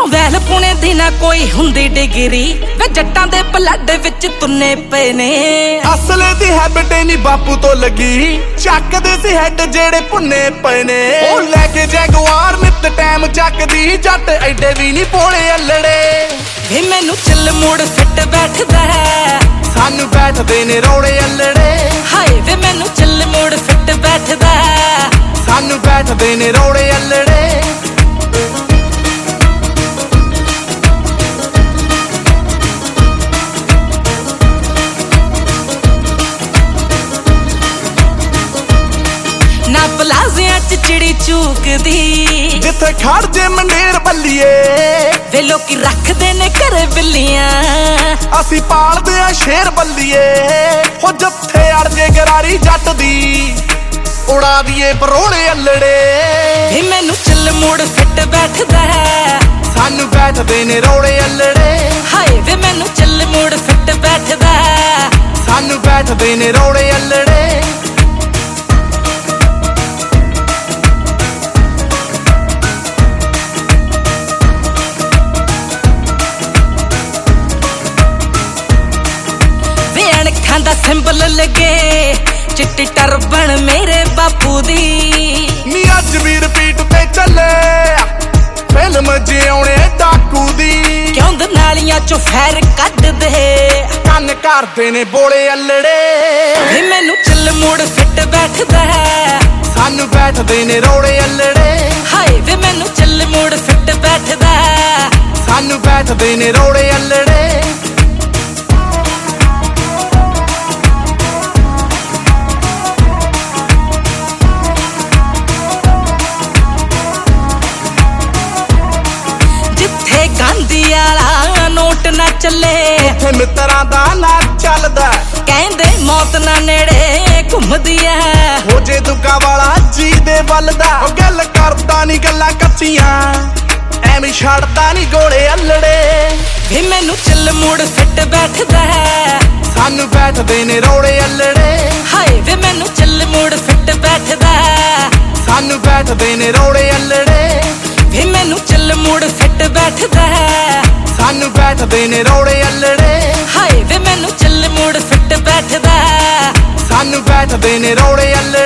well Pune ਦੀ ਨਾ ਕੋਈ ਹੁੰਦੀ ਡਿਗਰੀ ਵੇ ਜੱਟਾਂ ਦੇ ਬਲੱਡ ਵਿੱਚ ਤੁੰਨੇ ਪਏ ਨੇ ਅਸਲੇ ਦੀ ਹੈਬਿਟ ਨਹੀਂ ਬਾਪੂ ਤੋਂ ਲੱਗੀ ਚੱਕਦੇ ਸੀ ਹੈਡ ਜਿਹੜੇ ਭੁੰਨੇ ਪਏ ਨੇ ਉਹ ਲੈ ਕੇ ਜੈਗੁਆਰ ਨਿੱਤ ਟਾਈਮ ਚੱਕਦੀ ਜੱਟ ਐਡੇ ਵੀ ਨਹੀਂ ਪੋਲੇ ਅਲੜੇ ਵੇ ਮੈਨੂੰ ਚੱਲ ਮੂਡ ਫਿੱਟ ਬੈਠਦਾ ਸਾਨੂੰ ਬੈਠਦੇ ਨੇ ਰੋੜੇ ਅਲੜੇ ਹਾਏ ਵੇ ਮੈਨੂੰ ਚੱਲ ਮੂਡ ਫਿੱਟ ਬੈਠਦਾ ਸਾਨੂੰ ਬੈਠਦੇ ਨੇ ਰੋੜੇ ਅਲੜੇ ਨਾ ਪਲਾਜ਼ਿਆਂ ਚ ਚਿੜੀ ਚੂਕਦੀ ਜਿੱਥੇ ਖੜ ਜੇ ਮੰਡੇਰ ਬੱਲੀਏ ਵੇ ਲੋਕੀ ਰੱਖਦੇ ਨੇ ਘਰੇ ਬਿੱਲੀਆਂ ਅਸੀਂ ਪਾਲਦੇ ਆ ਸ਼ੇਰ ਬੱਲੀਏ ਹੋ ਜੱਥੇ ਅੜ ਜੇ ਗਰਾਰੀ ਜੱਟ ਦੀ ਉਡਾ ਦੀਏ ਪਰੋੜੇ ਅਲੜੇ ਵੇ ਮੈਨੂੰ ਚੱਲ ਮੂਡ ਫਿੱਟ ਬੈਠਦਾ ਸਾਨੂੰ ਬੈਠਦੇ ਨੇ ਰੋੜੇ ਅਲੜੇ ਹਾਏ ਵੇ ਮੈਨੂੰ ਚੱਲ ਮੂਡ ਫਿੱਟ ਬੈਠਦਾ ਸਾਨੂੰ ਬੈਠਦੇ ਨੇ ਰੋੜੇ ਅਲੜੇ ਦਾ ਸਿੰਬਲ ਲੱਗੇ ਚਿੱਟੀ ਟਰਬਨ ਮੇਰੇ ਬਾਪੂ ਦੀ ਨੀ ਅੱਜ ਵੀ ਰਿਪੀਟ ਤੇ ਚੱਲੇ ਫਿਲਮ ਜਿਉਣੇ ਡਾਕੂ ਦੀ ਕਿਉਂ ਨਾਲੀਆਂ ਚੋਂ ਫੈਰ ਕੱਢਦੇ ਕੰਨ ਕਰਦੇ ਨੇ ਬੋਲੇ ਅਲੜੇ ਵੇ ਮੈਨੂੰ ਚੱਲ ਮੂਡ ਫਿੱਟ ਬੈਠਦਾ ਸਾਨੂੰ ਬੈਠਦੇ ਨੇ ਰੋੜੇ ਅਲੜੇ ਹਾਏ ਵੇ ਮੈਨੂੰ ਚੱਲ ਮੂਡ ਫਿੱਟ ਬੈਠਦਾ ਸਾਨੂੰ ਬੈਠਦੇ ਨੇ ਰੋੜੇ ਅਲੜੇ ਗਾਂਧੀ ਵਾਲਾ ਨੋਟ ਨਾ ਚੱਲੇ ਇੱਥੇ ਮਿੱਤਰਾਂ ਦਾ ਨਾ ਚੱਲਦਾ ਕਹਿੰਦੇ ਮੌਤ ਨਾ ਨੇੜੇ ਘੁੰਮਦੀ ਐ ਹੋ ਜੇ ਦੁੱਗਾ ਵਾਲਾ ਜੀ ਦੇ ਵੱਲ ਦਾ ਉਹ ਗੱਲ ਕਰਦਾ ਨਹੀਂ ਗੱਲਾਂ ਕੱਚੀਆਂ ਐਵੇਂ ਛੱਡਦਾ ਨਹੀਂ ਗੋਲੇ ਅਲੜੇ ਵੀ ਮੈਨੂੰ ਚੱਲ ਮੂਡ ਫਿੱਟ ਬੈਠਦਾ ਸਾਨੂੰ ਬੈਠਦੇ ਨੇ ਰੋੜੇ ਅਲੜੇ ਹਾਏ ਵੇ ਮੈਨੂੰ ਚੱਲ ਮੂਡ ਫਿੱਟ ਬੈਠਦਾ ਸਾਨੂੰ ਬੈਠਦੇ ਨੇ ਰੋੜੇ ਅਲੜੇ ਵੇ ਮੈਨੂੰ ਚੱਲ ਮੂਡ ਫਿੱਟ ਬੈਠਦਾ ਸਾਨੂੰ ਬੈਠਦੇ ਨੇ ਰੋੜੇ ਅਲੜੇ ਹਾਏ ਵੇ ਮੈਨੂੰ ਚੱਲ ਮੂਡ ਫਿੱਟ ਬੈਠਦਾ ਸਾਨੂੰ ਬੈਠਦੇ ਨੇ ਰੋੜੇ ਅਲੜੇ